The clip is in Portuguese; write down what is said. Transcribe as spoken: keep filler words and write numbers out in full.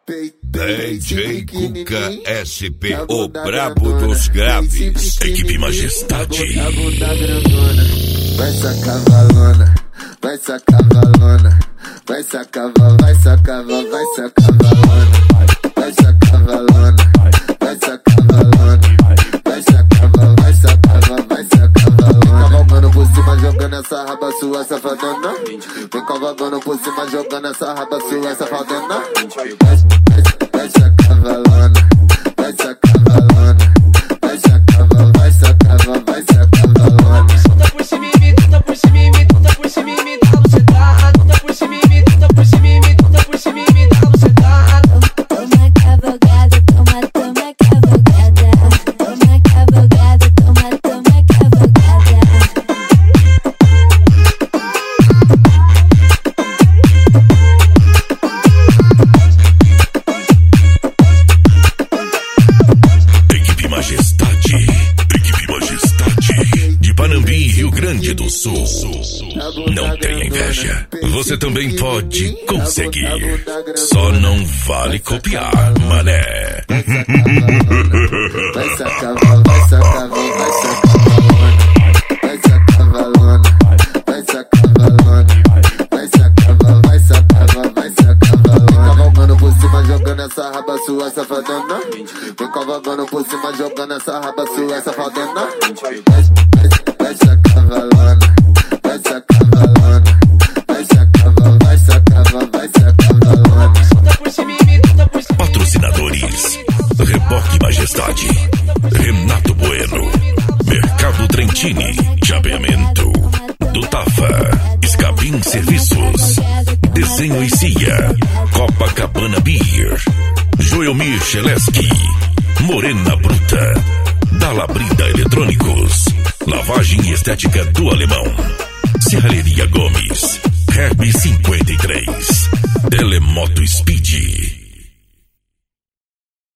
D J Cuca S P, o brabo dos graves. Equipe Majestade. Vai sacar valona, vai sacar valona, vai sacar valona, vai sacar valona, vai sacar valona, vai sacar valona, vai sacar valona, vai sacar valona, vai sacar valona, vai sacar valona. Cavalgando por cima, jogando essa raba sua safadona. Vem cavalgando por cima, jogando essa raba sua safadona. Vai sacar valona, vai sacar valona, vai sacar valona, vai sacar valona, vai sacar valona. Tuda por cima e me, tuda por cima e me, tuda por cima e me dá no sedado. Tuda por cima e me, tuda por cima e me, tuda por cima e me dá no sedado. Toma cavalgada, toma, toma cavalgada. Toma cavalgada, toma, toma cavalgada. Equipe Majestade, Equipe Majestade, de Panambi, Rio Grande do Sul. Não tenha inveja, você também pode conseguir. Só não vale copiar, mané. Vai sacar valona, vai sacar valona, vai sacar valona, vai sacar valona, vai sacar valona, vai sacar valona, vai sacar valona. Cavalgando por cima, jogando essa raba sua safadona. Vem cavalgando por cima, jogando essa raba sua safadona. Vai sacar valona, vai sacar valona, vai sacar valona, vai sacar valona, vai sacar valona. Tuda por cima e me, tuda por cima. Patrocinadores: Reboque Majestade, Renato Bueno, Mercado Trentini, Chapeamento, do Tafa, Escapim Serviços, Desenho e Cia, Copacabana Beer, Joelmir Cheleski, Morena Bruta, Dalabrida Eletrônicos, Lavagem e Estética do Alemão, Serralheria Gomes, Herb cinquenta e três, Telemoto Speed.